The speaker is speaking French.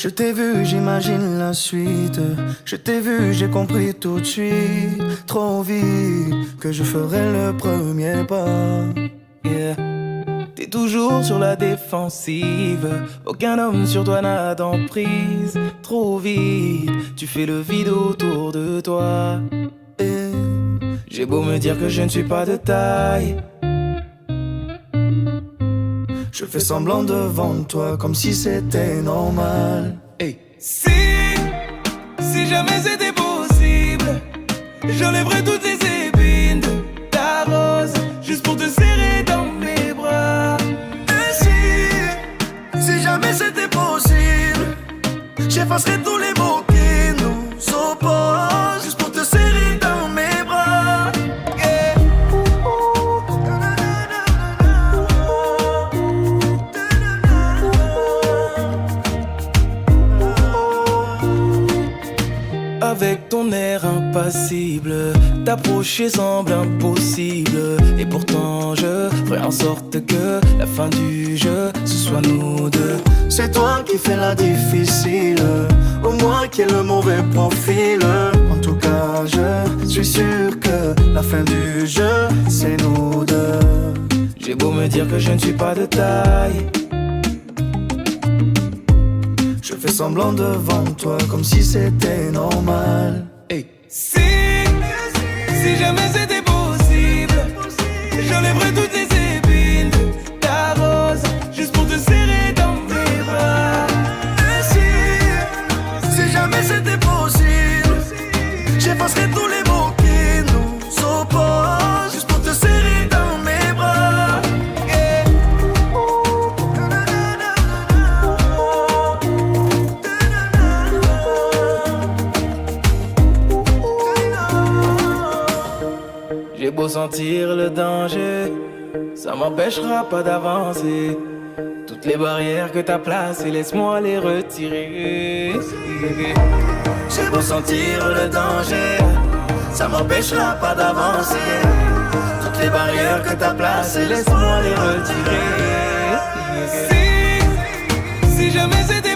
Je t'ai vu, j'imagine la suite. Je t'ai vu, j'ai compris tout de suite. Trop vite que je ferai le premier pas. Yeah. T'es toujours sur la défensive. Aucun homme sur toi n'a d'emprise. Trop vite, tu fais le vide autour de toi. Et j'ai beau me dire que je ne suis pas de taille, je fais semblant devant toi comme si c'était normal. Hey. Si jamais c'était possible, j'enlèverais toutes les épines de ta rose juste pour te serrer dans mes bras. Et si jamais c'était possible, j'effacerais tous les mots qui nous opposent juste pour te serrer dans mes bras. Yeah. Avec ton air impassible, t'approcher semble impossible. Et pourtant je ferai en sorte que la fin du jeu, ce soit nous deux. C'est toi qui fais la difficile, ou moi qui ai le mauvais profil. En tout cas je suis sûr que la fin du jeu, c'est nous deux. J'ai beau me dire que je ne suis pas de taille, je fais semblant devant toi comme si c'était normal. Hey. Si jamais c'était possible, j'enlèverais toutes les épines de ta rose juste pour te serrer dans mes bras. Et si jamais c'était possible, j'effacerais tous les mots qui nous opposent juste pour te serrer dans mes bras. Yeah. J'ai beau sentir le danger, ça m'empêchera pas d'avancer. Toutes les barrières que t'as placées, laisse-moi les retirer. J'ai beau sentir le danger, ça m'empêchera pas d'avancer. Toutes les barrières que t'as placées, laisse-moi les retirer. Si jamais c'était